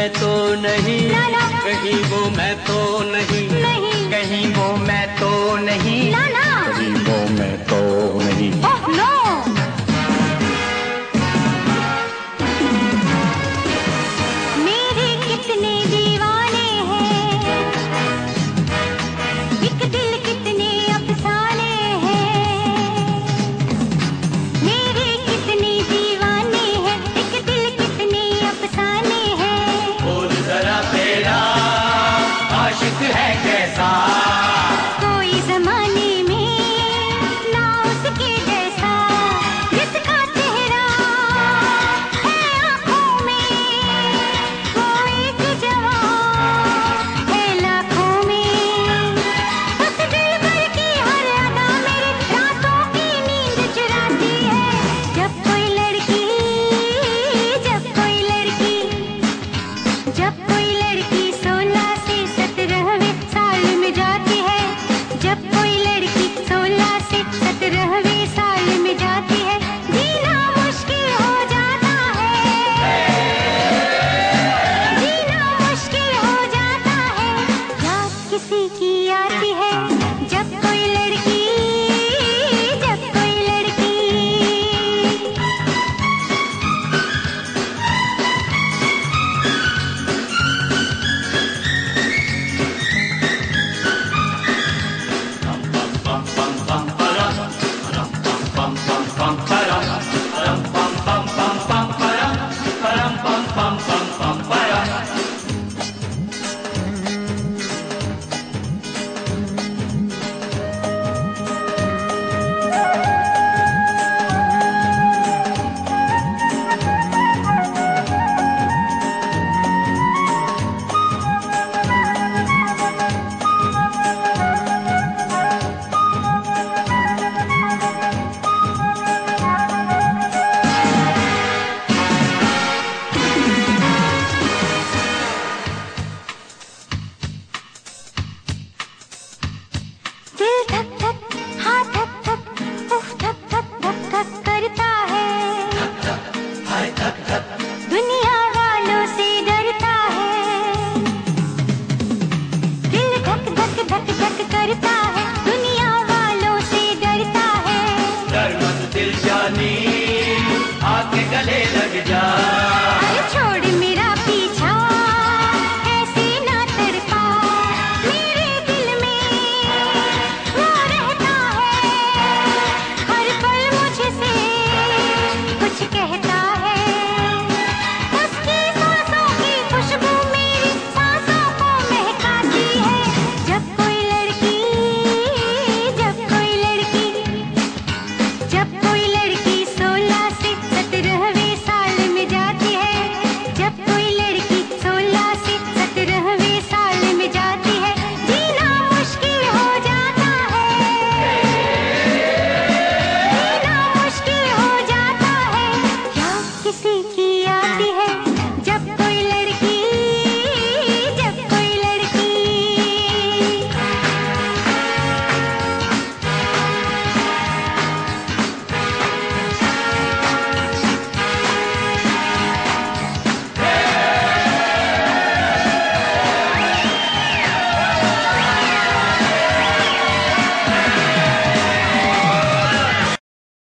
मैं तो नहीं, ना ना, कहीं वो मैं तो नहीं, नहीं, कहीं वो मैं तो नहीं, ना ना, कहीं वो मैं तो नहीं। Oh no. मेरे कितने दीवाने हैं, एक दिल कितने अफसाने हैं। मेरे कितने दीवाने हैं, एक दिल कितने अफसाने हैं। बोल जरा तेरा आशिक है कैसा, कोई जमाने में ना उसके जैसा, जिसका चेहरा है आँखों में, वो एक जवान है लाखों में। उस दिलबर की हर अदा मेरे रातों की नींद चुराती है। जब कोई लड़की, जब कोई लड़की, जब कोई लड़की 16 से 17वें साल में जाती है, जब कोई लड़की 16 से 17वें साल में जाती है, जीना मुश्किल हो जाता है, जीना मुश्किल हो जाता है। याद किसी की आती है, जब कोई लड़की, जब कोई लड़की। दिल धक धक, हाँ धक धक, उफ धक धक धक धक करता है, दुनिया वालों से डरता है। दिल धक धक धक धक करता है, दुनिया वालों से डरता है। डर मत दिल जानी, आके गले लग जा। अरे छोड़ मेरा पीछा, ऐसे ना तड़पा, मेरे दिल में वो रहता है, हर पल मुझसे कुछ कहता है। उसकी सांसों की खुशबू मेरी सांसों को महकाती है। जब कोई लड़की, जब कोई लड़की, जब कोई लड़की 16 से 17वें साल में जाती है, जब कोई लड़की 16 से 17वें साल में जाती है, जीना मुश्किल हो जाता है, जीना मुश्किल हो जाता है। याद किसी की आती है,